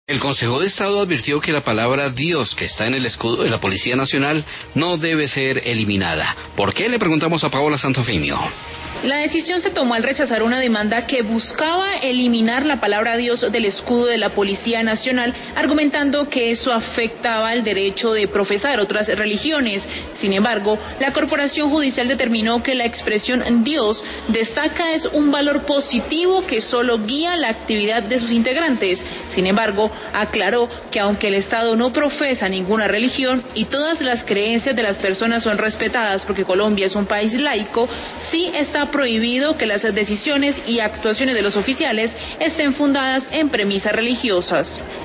El Consejo de Estado advirtió que la palabra Dios, que está en el escudo de la Policía Nacional, no debe ser eliminada. ¿Por qué? Le preguntamos a Paola Santofimio. La decisión se tomó al rechazar una demanda que buscaba eliminar la palabra Dios del escudo de la Policía Nacional, argumentando que eso afectaba el derecho de profesar otras religiones. Sin embargo, la Corporación Judicial determinó que la expresión Dios destaca es un valor positivo que solo guía la actividad de sus integrantes. Sin embargo, aclaró que aunque el Estado no profesa ninguna religión y todas las creencias de las personas son respetadas porque Colombia es un país laico, sí está prohibido que las decisiones y actuaciones de los oficiales estén fundadas en premisas religiosas.